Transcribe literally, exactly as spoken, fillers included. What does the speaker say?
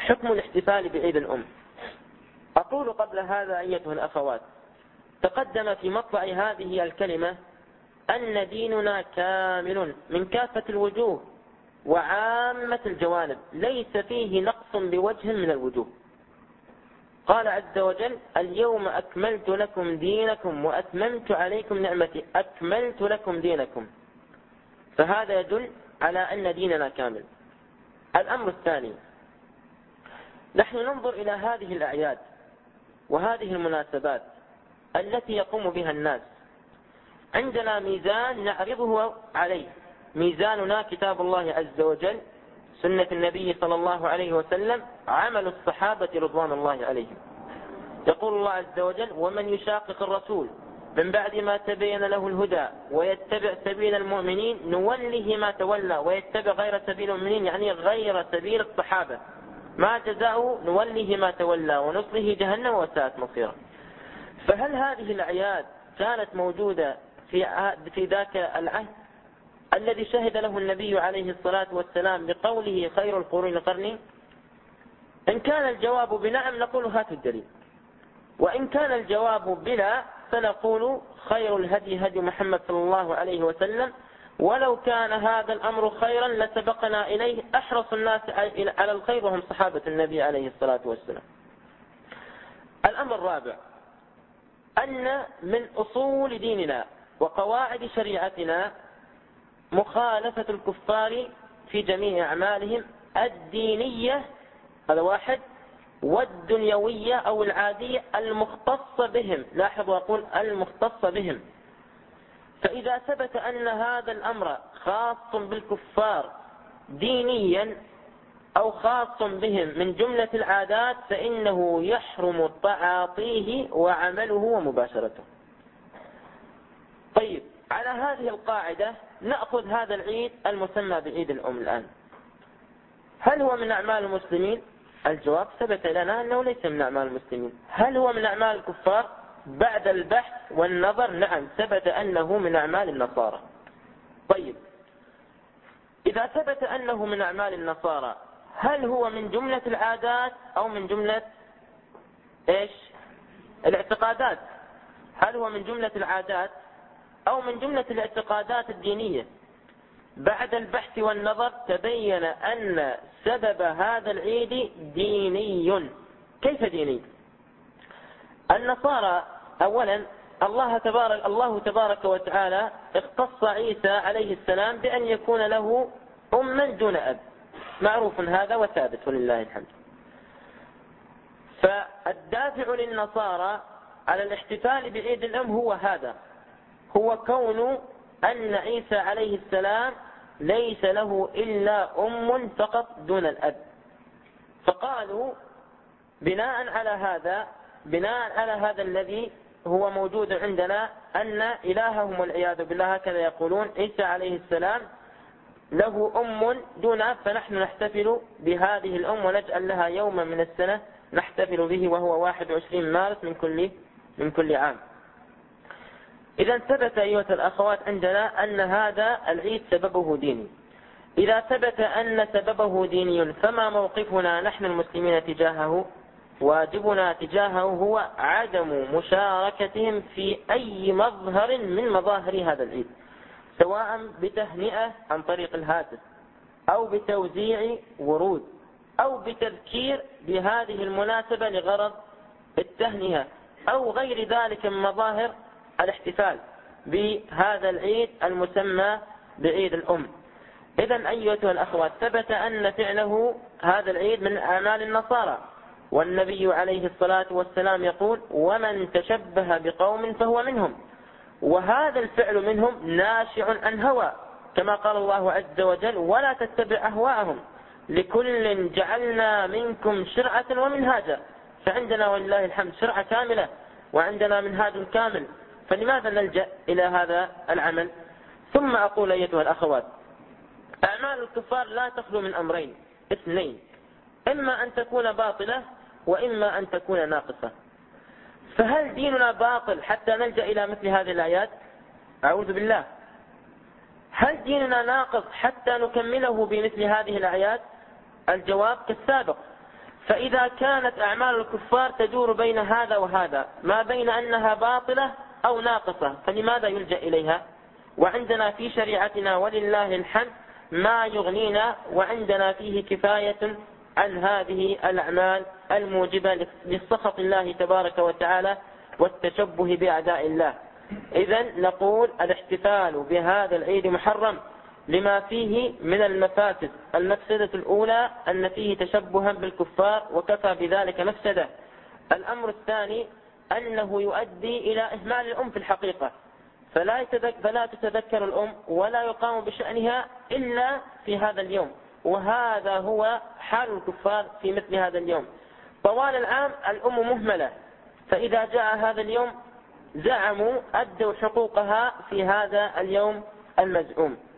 حكم الاحتفال بعيد الأم. أقول قبل هذا أيتها الأخوات، تقدم في مطلع هذه الكلمة أن ديننا كامل من كافة الوجوه وعامة الجوانب، ليس فيه نقص بوجه من الوجوه. قال عز وجل: اليوم أكملت لكم دينكم وأتممت عليكم نعمتي، أكملت لكم دينكم، فهذا يدل على أن ديننا كامل. الأمر الثاني، نحن ننظر إلى هذه الأعياد وهذه المناسبات التي يقوم بها الناس، عندنا ميزان نعرضه عليه، ميزاننا كتاب الله عز وجل، سنة النبي صلى الله عليه وسلم، عمل الصحابة رضوان الله عليهم. يقول الله عز وجل: ومن يشاقق الرسول من بعد ما تبين له الهدى ويتبع سبيل المؤمنين نوله ما تولى ويتبع غير سبيل المؤمنين، يعني غير سبيل الصحابة، ما جزاؤه نوله ما تولى ونصله جهنم وساءت مصيرا. فهل هذه الأعياد كانت موجودة في في ذاك العهد الذي شهد له النبي عليه الصلاة والسلام بقوله: خير القرون قرني؟ إن كان الجواب بنعم نقول هاتوا الدليل، وإن كان الجواب بلا فنقول خير الهدي هدي محمد صلى الله عليه وسلم، ولو كان هذا الأمر خيرا لسبقنا إليه أحرص الناس على الخير وهم صحابة النبي عليه الصلاة والسلام. الأمر الرابع، أن من أصول ديننا وقواعد شريعتنا مخالفة الكفار في جميع أعمالهم الدينية، هذا واحد، والدنيوية أو العادية المختصة بهم. لاحظوا أقول المختصة بهم. فإذا ثبت أن هذا الأمر خاص بالكفار دينيا أو خاص بهم من جملة العادات فإنه يحرم تعاطيه وعمله ومباشرته. طيب، على هذه القاعدة نأخذ هذا العيد المسمى بعيد الأم الآن. هل هو من أعمال المسلمين؟ الجواب ثبت لنا أنه ليس من أعمال المسلمين. هل هو من أعمال الكفار؟ بعد البحث والنظر نعم ثبت أنه من أعمال النصارى. طيب، إذا ثبت أنه من أعمال النصارى هل هو من جملة العادات أو من جملة إيش؟ الاعتقادات؟ هل هو من جملة العادات أو من جملة الاعتقادات الدينية؟ بعد البحث والنظر تبين أن سبب هذا العيد ديني. كيف ديني؟ النصارى أولا الله تبارك, الله تبارك وتعالى اختص عيسى عليه السلام بأن يكون له أما دون أب، معروف هذا وثابت ولله الحمد. فالدافع للنصارى على الاحتفال بعيد الأم هو هذا، هو كون أن عيسى عليه السلام ليس له إلا أم فقط دون الأب. فقالوا بناء على هذا بناء على هذا الذي هو موجود عندنا أن إلههم والعياذ بالله هكذا يقولون عيسى عليه السلام له أم دون أب، فنحن نحتفل بهذه الأم ونجعل لها يوما من السنة نحتفل به وهو واحد وعشرين مارس من كل من كل عام. إذا ثبت أيها الأخوات عندنا أن هذا العيد سببه ديني. إذا ثبت أن سببه ديني فما موقفنا نحن المسلمين تجاهه؟ واجبنا تجاهه هو عدم مشاركتهم في أي مظهر من مظاهر هذا العيد، سواء بتهنئة عن طريق الهاتف أو بتوزيع ورود أو بتذكير بهذه المناسبة لغرض التهنئة أو غير ذلك من مظاهر الاحتفال بهذا العيد المسمى بعيد الأم. إذن أيها الأخوات ثبت أن فعله هذا العيد من أعمال النصارى، والنبي عليه الصلاة والسلام يقول ومن تشبه بقوم فهو منهم، وهذا الفعل منهم ناشع عن هوى كما قال الله عز وجل ولا تتبع أهواءهم لكل جعلنا منكم شرعة ومنهاجا. فعندنا ولله الحمد شرعة كاملة وعندنا منهاج كامل، فلماذا نلجأ إلى هذا العمل؟ ثم أقول أيتها الأخوات، أعمال الكفار لا تخلو من أمرين اثنين، إما أن تكون باطلة وإما أن تكون ناقصة. فهل ديننا باطل حتى نلجأ إلى مثل هذه الآيات؟ أعوذ بالله. هل ديننا ناقص حتى نكمله بمثل هذه الآيات؟ الجواب كالسابق. فإذا كانت أعمال الكفار تدور بين هذا وهذا، ما بين أنها باطلة أو ناقصة، فلماذا يلجأ إليها؟ وعندنا في شريعتنا ولله الحمد ما يغنينا، وعندنا فيه كفاية عن هذه الأعمال الموجبة لسخط الله تبارك وتعالى والتشبه بأعداء الله. إذن نقول الاحتفال بهذا العيد محرم لما فيه من المفاسد. المفسدة الأولى أن فيه تشبها بالكفار وكفى بذلك مفسدة. الأمر الثاني أنه يؤدي إلى إهمال الأم في الحقيقة، فلا, يتذك فلا تتذكر الأم ولا يقام بشأنها إلا في هذا اليوم، وهذا هو حال الكفار في مثل هذا اليوم. طوال العام الأم مهملة، فإذا جاء هذا اليوم زعموا أدوا حقوقها في هذا اليوم المزعوم.